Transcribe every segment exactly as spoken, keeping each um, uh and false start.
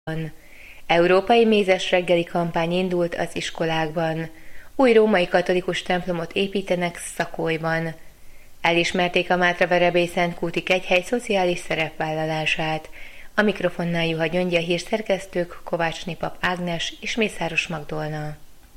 Európai mézes reggeli kampány indult az iskolákban. Új római katolikus templomot építenek Szakolyban. Elismerték a Mátraverebély-Szentkúti kegyhely szociális szerepvállalását. A mikrofonnál Juha Gyöngyi, a hírszerkesztők Kovácsné Pap Ágnes és Mészáros Magdolna.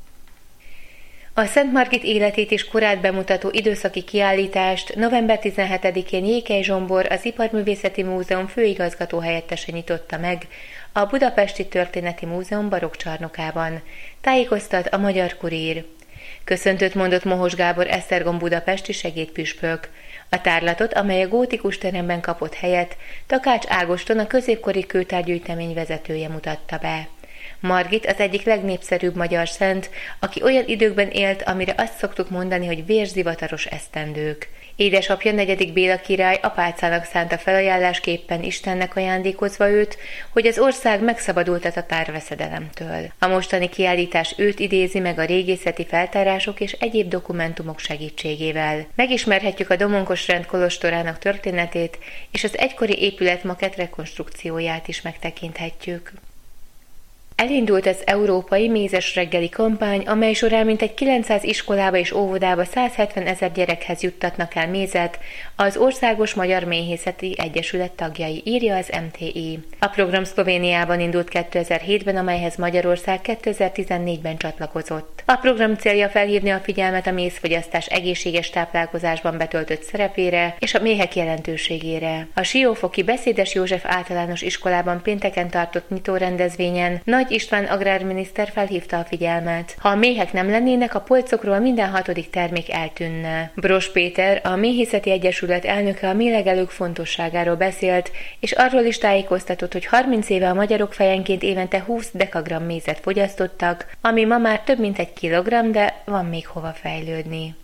A Szent Margit életét és korát bemutató időszaki kiállítást november tizenhetedikén Jékely Zsombor, az Iparművészeti Múzeum főigazgató helyettese nyitotta meg a Budapesti Történeti Múzeum barokkcsarnokában, tájékoztat a Magyar Kurír. Köszöntőt mondott Mohos Gábor Esztergom budapesti segédpüspök. A tárlatot, amely a gótikus teremben kapott helyet, Takács Ágoston, a középkori kőtárgyűjtemény vezetője mutatta be. Margit az egyik legnépszerűbb magyar szent, aki olyan időkben élt, amire azt szoktuk mondani, hogy vérzivataros esztendők. Édesapja negyedik Béla király apácának szánta felajánlásképpen Istennek ajándékozva őt, hogy az ország megszabadult a tatárveszedelemtől. A mostani kiállítás őt idézi meg a régészeti feltárások és egyéb dokumentumok segítségével. Megismerhetjük a Domonkos rend kolostorának történetét, és az egykori épületmakett rekonstrukcióját is megtekinthetjük. Elindult az Európai Mézes reggeli kampány, amely során mintegy kilencszáz iskolába és óvodába százhetven ezer gyerekhez juttatnak el mézet az Országos Magyar Méhészeti Egyesület tagjai, írja az em té i. A program Szlovéniában indult kétezer-hétben, amelyhez Magyarország kétezer-tizennégyben csatlakozott. A program célja felhívni a figyelmet a mézfogyasztás egészséges táplálkozásban betöltött szerepére és a méhek jelentőségére. A Siófoki Beszédes József Általános Iskolában pénteken tartott nyitórendezvényen Nagy István agrárminiszter felhívta a figyelmet. Ha a méhek nem lennének, a polcokról minden hatodik termék eltűnne. Bros Péter, a Méhészeti Egyesület elnöke, a méhlegelők fontosságáról beszélt, és arról is tájékoztatott, hogy harminc éve a magyarok fejenként évente húsz dekagramm mézet fogyasztottak, ami ma már több mint egy kilogramm, de van még hova fejlődni.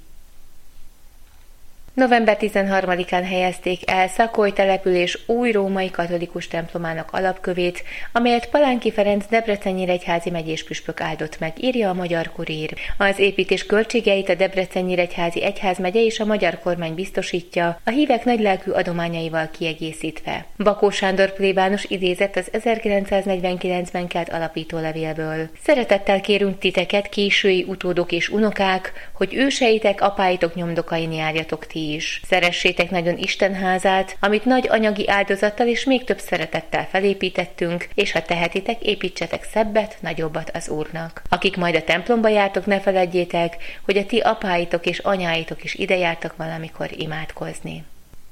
november tizenharmadikán helyezték el Szakoly település új római katolikus templomának alapkövét, amelyet Palánki Ferenc Debrecen-Nyíregyházi megyéspüspök áldott meg, írja a Magyar Kurír. Az építés költségeit a Debrecen-Nyíregyházi egyházmegye és a magyar kormány biztosítja, a hívek nagylelkű adományaival kiegészítve. Bakó Sándor plébános idézett az ezerkilencszáznegyvenkilencben kelt alapítólevélből. Szeretettel kérünk titeket, késői utódok és unokák, hogy őseitek, apáitok nyomdokain járjatok ti is. Szeressétek nagyon Isten házát, amit nagy anyagi áldozattal és még több szeretettel felépítettünk, és ha tehetitek, építsetek szebbet, nagyobbat az Úrnak. Akik majd a templomba jártok, ne feledjétek, hogy a ti apáitok és anyáitok is ide jártak valamikor imádkozni.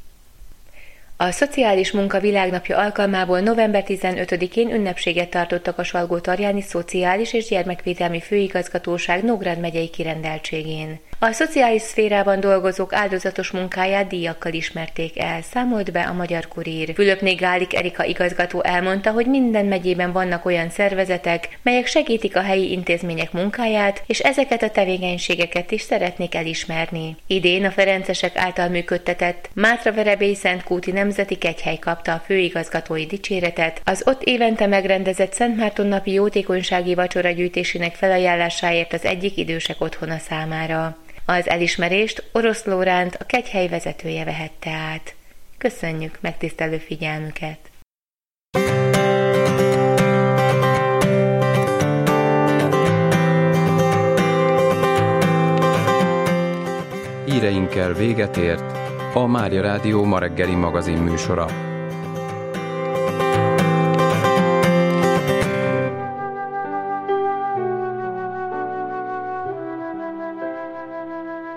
A Szociális Munka Világnapja alkalmából november tizenötödikén ünnepséget tartottak a Salgótarjáni Szociális és Gyermekvédelmi Főigazgatóság Nógrád megyei kirendeltségén. A szociális szférában dolgozók áldozatos munkáját díjakkal ismerték el, számolt be a Magyar Kurír. Fülöpné Gálik Erika igazgató elmondta, hogy minden megyében vannak olyan szervezetek, melyek segítik a helyi intézmények munkáját, és ezeket a tevékenységeket is szeretnék elismerni. Idén a ferencesek által működtetett Mátraverebély-Szentkúti Nemzeti Kegyhely kapta a főigazgatói dicséretet, az ott évente megrendezett Szent Márton napi jótékonysági vacsora gyűjtésének felajánlásáért az egyik idősek otthona számára. Az elismerést Orosz Lóránt, a kegyhely vezetője vehette át. Köszönjük megtisztelő figyelmüket! Híreinkkel véget ért a Mária Rádió ma reggeli magazin műsora.